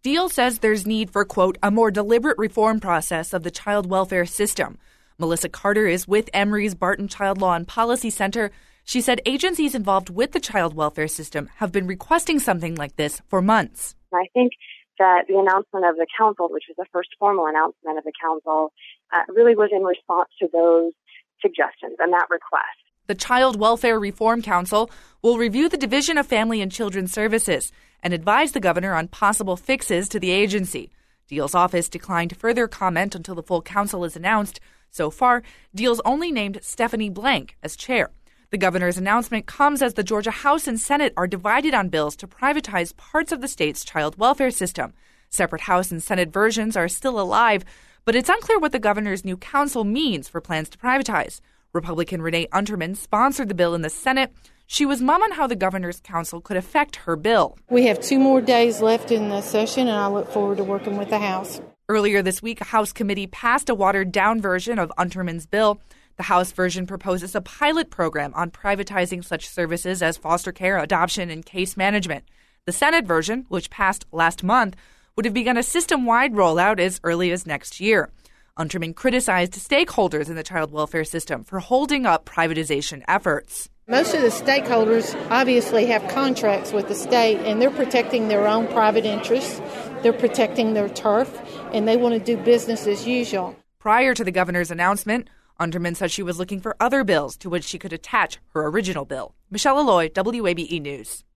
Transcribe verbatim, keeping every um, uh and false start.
Deal says there's need for, quote, a more deliberate reform process of the child welfare system. Melissa Carter is with Emory's Barton Child Law and Policy Center. She said agencies involved with the child welfare system have been requesting something like this for months. I think that the announcement of the council, which was the first formal announcement of the council, uh, really was in response to those suggestions and that request. The Child Welfare Reform Council will review the Division of Family and Children Services and advise the governor on possible fixes to the agency. Deal's office declined to further comment until the full council is announced. So far, Deal's only named Stephanie Blank as chair. The governor's announcement comes as the Georgia House and Senate are divided on bills to privatize parts of the state's child welfare system. Separate House and Senate versions are still alive, but it's unclear what the governor's new council means for plans to privatize. Republican Renee Unterman sponsored the bill in the Senate. She was mum on how the governor's council could affect her bill. We have two more days left in the session, and I look forward to working with the House. Earlier this week, a House committee passed a watered-down version of Unterman's bill. The House version proposes a pilot program on privatizing such services as foster care, adoption, and case management. The Senate version, which passed last month, would have begun a system-wide rollout as early as next year. Unterman criticized stakeholders in the child welfare system for holding up privatization efforts. Most of the stakeholders obviously have contracts with the state, and they're protecting their own private interests. They're protecting their turf, and they want to do business as usual. Prior to the governor's announcement, Unterman said she was looking for other bills to which she could attach her original bill. Michelle Alloy, W A B E News.